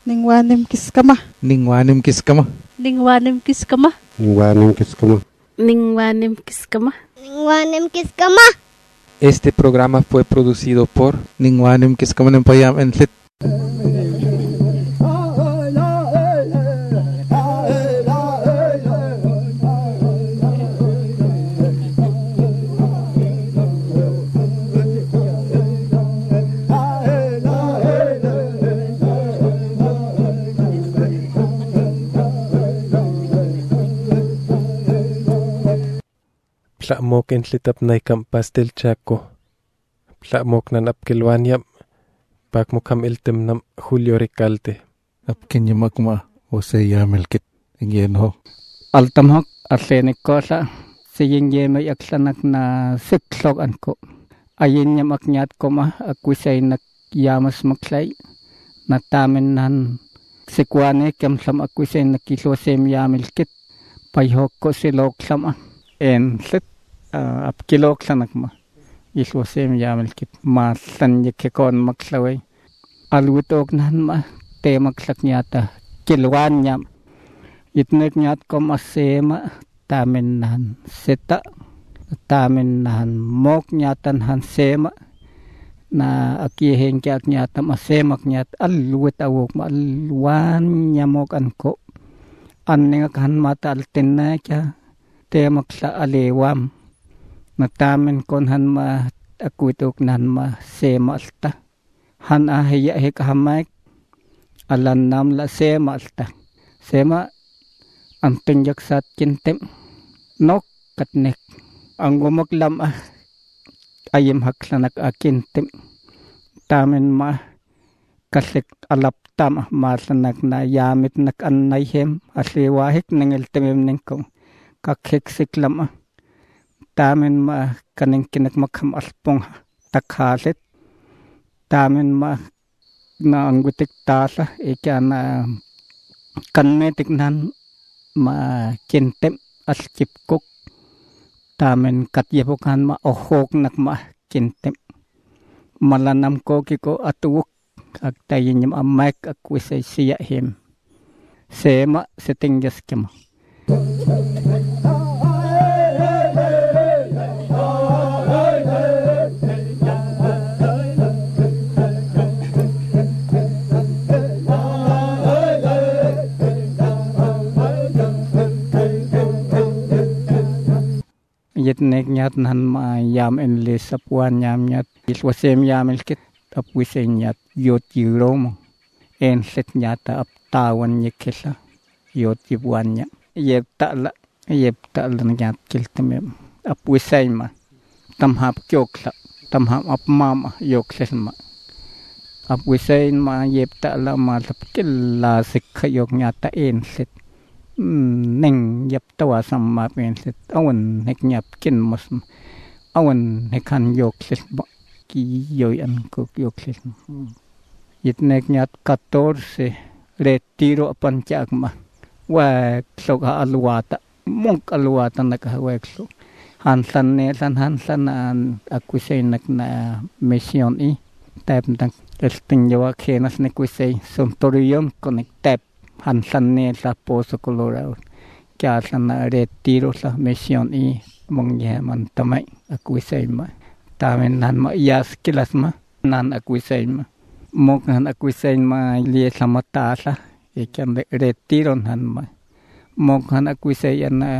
Ningwanim kiskama. Ningwanim kiskama. Ningwanim kiskama. Ningwanim kiskama. Ningwanim kiskama. Ningwanim kiskama. Este programa fue producido por Ningwanim Kiskama Nempayam en Lit. Tlamok en Lit apnaykam pastel Chaco. Tlamok nan apkilwanyam. Pakmokam iltem nam Julio Ricalte. Apkenyamakma Jose Yamelkit Ingyenho. Altamhok arlenikola siyingyemay aksanak na siklog anko. Ayin niya maknyat ko ma akwisay yamas maklay. Natamin nan sikwane kamsam akwisay nakilosem yamelkit. Payhok ko silok sama. En sit apkilok sanak ma. Ilosem yamelkit. Masan yakikon maklaway. Alwitok nan ma te maklak nyata. Kilwan nyam. Itnek nyat ko masema tamin nan seta. Tamin nan mok nyatan han sema. Na akiheng kyak nyata masemak nyat. Alwit awok ma alwan nyamok anko. Anningak han mata altinna kya. Te makla alewam. Natamin kon han ma akwitok nan ma sema alta. Han ahiya hikahamak. Alan nam la sema alta. Sema anting yaksat kintem. Nok katnek. Ang gumaglam ayim haklanak kintem. Tamin ma kasik alaptam masanak na yamit nak anayhem. Asliwahik nangiltimim ningkong. Kakiksik lam Tamin ma kaning kinagmakham alpong takhalit. Tamin ma na anggutik tasa ika na kanmetik nan ma kintem askipkok. Tamin katyapukan ma ohok nak ma kintem. Malanam ko kiko atuwok agtayin yung amak akwisay siya him. Sema setinggas kimo. Yitnek nyat nan ma yam en le sapuan yam nyat iswasem yam elkit apwise nyat yot yirom en set nyata aptawan nyekela yot yibuan nya yep ta'la nyat kiltemem apwise ma tamhap kyokla tamhap apmama yoksel ma apwise ma yep ta'la ma tapkilla sikha yok nyata en set neng yap tawa sama penset awan nek nyap kin mos awan nekan yok ses ki yoyan ko yok ses yit nek nyat 14 retiro panchakma wa soga alwata mong alwata nakawek so hansan an akusay nak na mission tap tang testing yawa kenas nekusay sontorium connect tap hansan sa Poso Colorado. Kaya na retiro sa mission mong yaman tamay akwisay ma. Tamin nan ma iyas kilas ma nan akwisay ma. Mok nan akwisay ma liya sa matasa. Ikan retiro nan ma. Mok nan akwisay na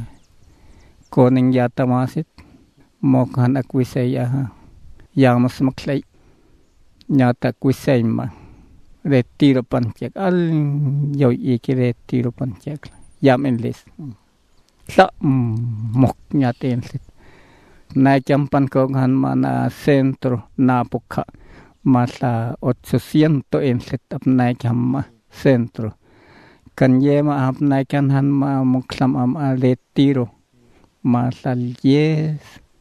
koning yata masit. Mok nan akwisay yamas maklay. Nyata akwisay ma. Retiro panchak al yoy iki retiro panchak yam en les sa mok nyaten sit na champan ko han mana centro napukha masa 800 en sit apnai chamma centro kan yema apnai kan han ma muklam am retiro masa yes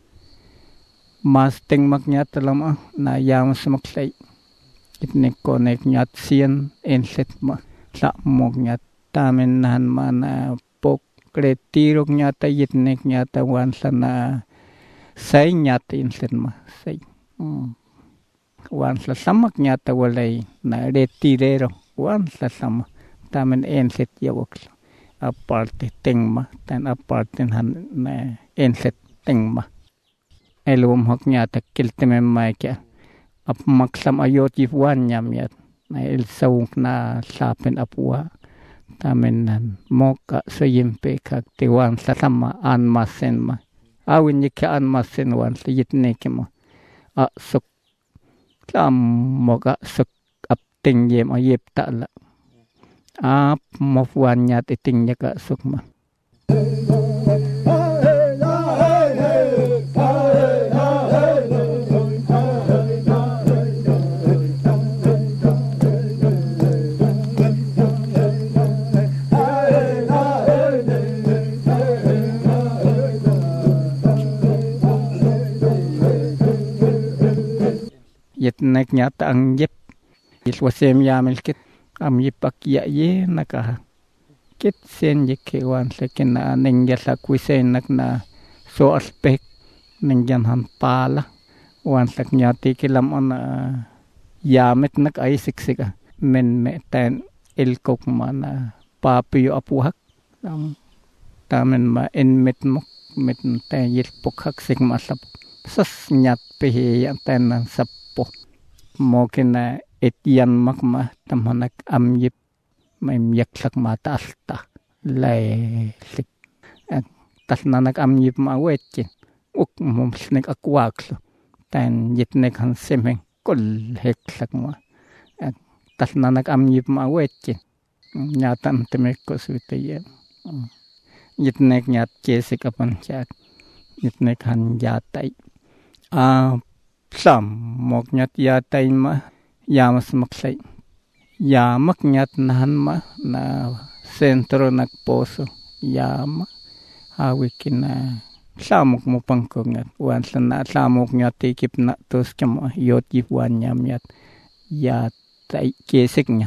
mas ting maknyat lam na yam smaklay itnek konek nyat sien enset ma sa mok nyat tamen nan mana pok retiro nyata itnek nyata wan sana say nyat enset ma say wan sa samak nyata walay na retirero wan sama tamen enset yawak aparte tingma tan aparte han na enset tingma elum haknya takilteme maika ap maksam ayot yifwan nyamyat na el saung na sapen apua tamen nan moka soyimpe kak tiwan sama an masen ma awin yika an masen wan sayitne kemo a sok lam moka sok ap tingyem ayep ta'la ap mofwan nyat iting yaka sukma yetnek nyata ang yep iswasem yamel kit am yipak ya ye naka kit sen yikewan sekena nengya sa kuisen nak na so aspek nengyan han pala wan sak nyati kilam on yamet nak ay siksika men me ten ilkok mana papiyo apuhak tamen ma enmet mok met ten yilpok hak sik masap sas nyat pehe yan ten sap mo kina etian makma tamanak amyip may yaksak mata alta lay sik tas nanak amyip mawetkin uk mumsnek akwaklo tan yitnek han semeng kol heksak ma tas nanak amyip mawetkin nyatan temek ko suite yitnek nyat kesik apan chat yitnek han jatai sam mok nyat yatai ma yamas maksay yamak nyat nahan ma na sentro nagposo yama hawikin na samok mo pangkongat wan sana samok nyat tikip na tos kamo yot yipwan nyam yat yatai kesik nyam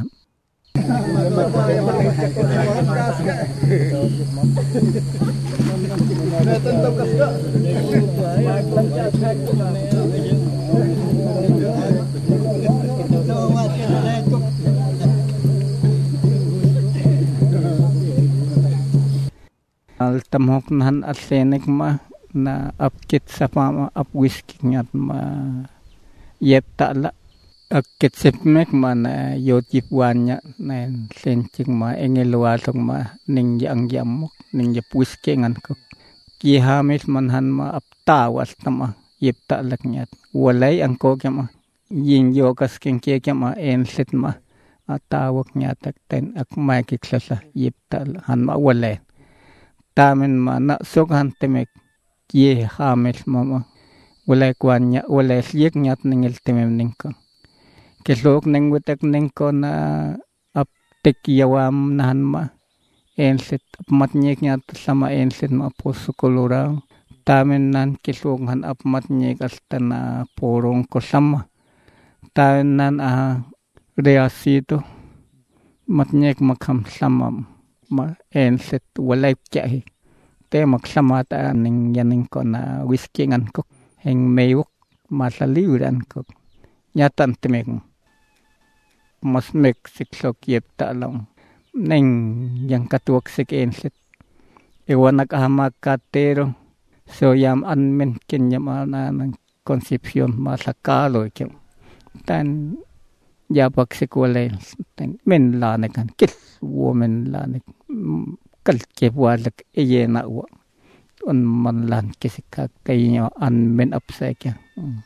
al tamhok nahan arsenik ma na apkit sa pama ap whisky ngat ma yep ta'la akit sepmek ma na yot yipwan nya na senchik ma engelwalong ma ning yang yamok ning yep whisky ngan ko kihamis manhan ma ap tawas tama yep ta'lak nyat walay ang ko kama yin yokas king kama enset ma atawak nyatak ten ak makiklasa yep ta'la han ma walay tamen ma na sokhan temek ye hamis mama walay kwanya walay siyek nyat ningil temem ningko kesok neng wutek nengko na ap tekyawam nahan ma enset ap matnyek nyat sama enset ma poso kolorang tamen nan kesok han ap matnyek asta na porong ko sama tamen nan reasito matnyek makam samam ma enset walay kyahi te maksamata ning yaning ko na whisky ngan ko heng mewok masaliuran ko nyatan temek mas mek siksok yep talang neng yang katuak sik enset ewanak ahama katero so yam anmen kenyama na ng konsepsyon masakalo kem tan yapak sikwalay tan men lanekan kit woman lanek kalke walak eyena wa on man lan kisika kayo an men upsake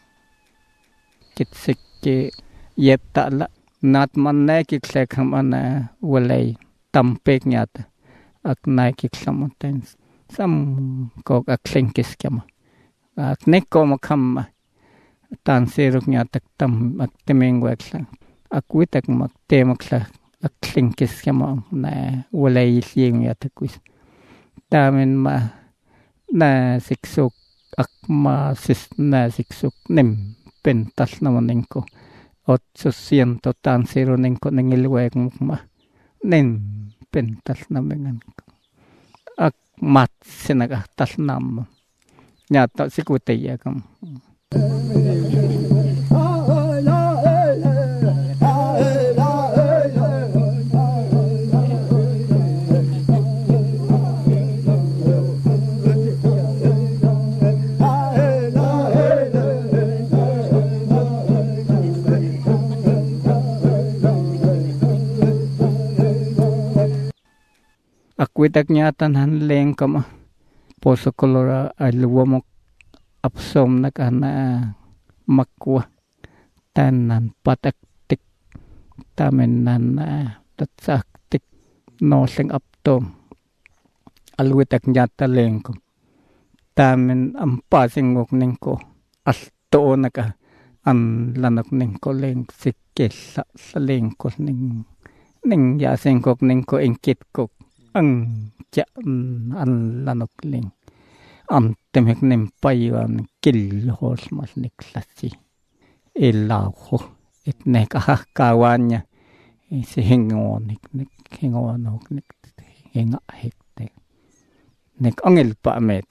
kit sikke yep ta'la nat man nakik sekam ana walay tampek nyata ak nakik samonten sam kok ak senkis kama ak neko makam tan seruk nyata tam ak temeng waksa ak witak mak temaksa ak senkis kama na walay siyeng yata kuis tamen ma na siksok ak ma sis na siksok nem pentas naman nengko 800 tan zero nengko nengilwek mukma nen pentas naman ak mat sinaga tas nam nyata sikutaya kam Akuitak nyatan han leng kama poso kolora alwamok apsom nakana makwa tanan pataktik tamen nan tatsaktik noseng aptom alwitak nyata leng kom tamen ampasingok ningko asto naka an lanok ningko leng sikkel sa lengko ning yasengkok ningko engkitkok ang ja an lanok leng am temek nem paywan kil hos mas niklasi elaho etnek kawanya si hengonik nek hengonok nek henga hekte nek angel pa met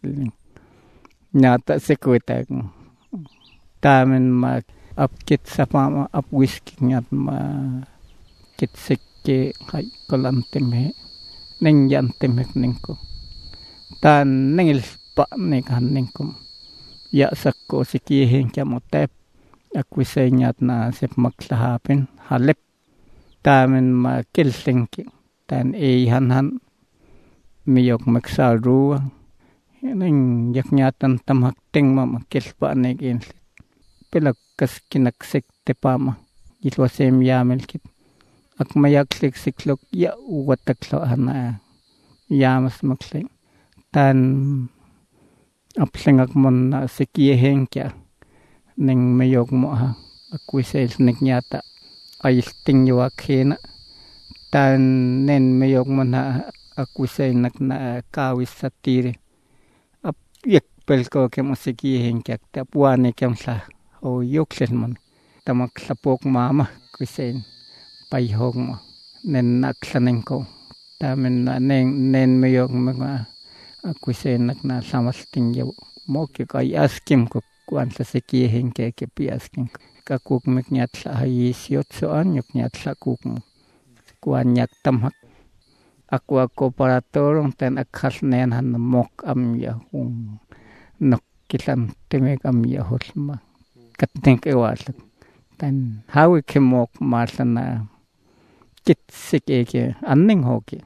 nyata sekuita tamen ma apkit sapama ap whisky nyat ma kit sekke hay kolanteme neng yantemek nengko tan nengil pa nekan nengkom ya sakko sikihin kya motep akwise nyat na sep maklahapin halep tamen ma kilsengki tan han miyok maksaru neng yak nyatan tamak ting mama kilpa negin pelak kas kinaksek tepama itwasem yamelkit ak mayak siklok ya wataklo hana yamas makleng tan apsengak mon na sikihen kya neng mayok mo ha akwise nek nyata ayis tingwa khena tan nen mayok mon na akwise nak na kawis satire ap yek pelko ke sikihen kya tapuane kem sa o yoksen mon tamak sapok mama kwisen payhog mo nen naksanengko tamen nen mayok mga akwise nak na samasting yaw mo ke kay askim ko kuan sa sikihin ke piaskin kakuk meknyat sa hayisiot soan yok nyat sa kuk mo kuan nyak tamhak ako operatorong ten akhas nen han mok am ya nok kitan temek am ya hosma kateng ewas tan hawi ke mok marsana kitsik eke anning hoki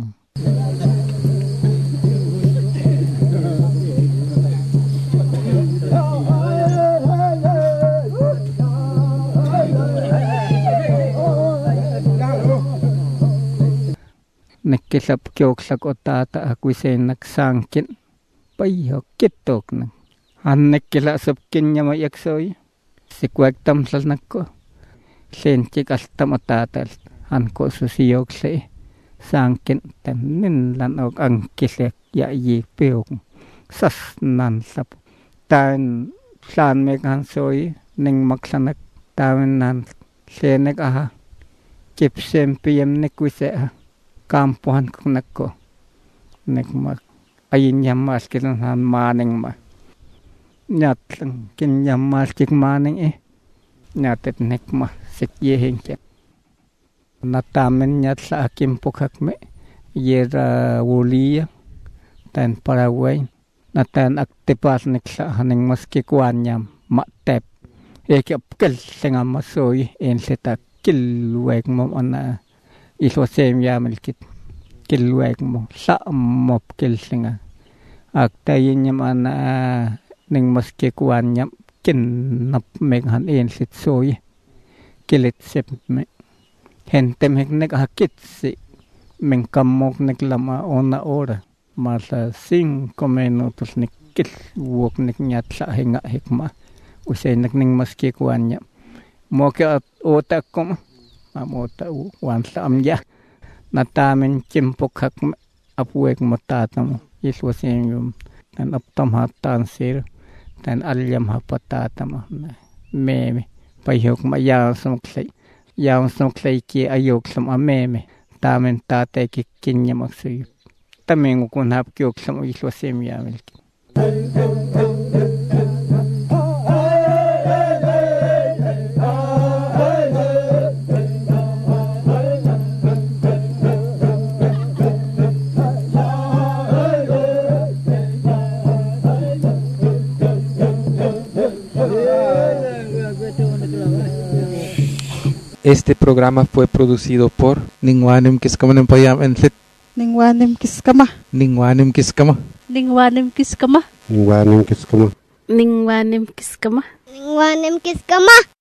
nakisap kyoksak otata akwise naksangkin payo kitok na han nakila sapkin nya mayaksoy sikwak tamsal nakko sentik astam otata han ko susiyok se sangkin tanin lan ok ang kisek ya yi peok sas nan sap tan san mek han soy ning maksanak tan nan senek aha kipsem piem nekwise kampuhan ko nakko nek mak ayin yamas kilan han maning ma nyat kin yamas kik maning nyatet nek ma sikyehin kya natamen nyat sa akim pokak me yera wuliya tan Paraguay natan aktipas nek sa haning maski kwanyam matep ekapkel senga masoy en seta kilwek mo ana iswasem yamelkit kilwek mo sa mop kel senga aktayin yam ana ning maski kwanyam kin nap meghan en sit soy kilit sep me hentem heknek hakit si mengkamok nek lama ona ora masa 5 minutos nek kil wok nek nyat sa hinga hekma usay nek ning maski kwanya mo ke otak ko amota wan sa amya natamen chimpok hak apuek matatam iswasen yum tan aptam hatan sir tan alyam hapatatam meme payok maya somklay yaw somklay ki ayok som ameme tamen tate ki kinya maksay tamen kun hap kyok som iswasem yamel Este programa fue producido por Ningwanim Kiskaman Payam en Ningwanim kiskama. Ningwanim kiskama. Ningwanim kiskama. Ningwanim kiskama. Ningwanim kiskama. Ningwanim kiskama.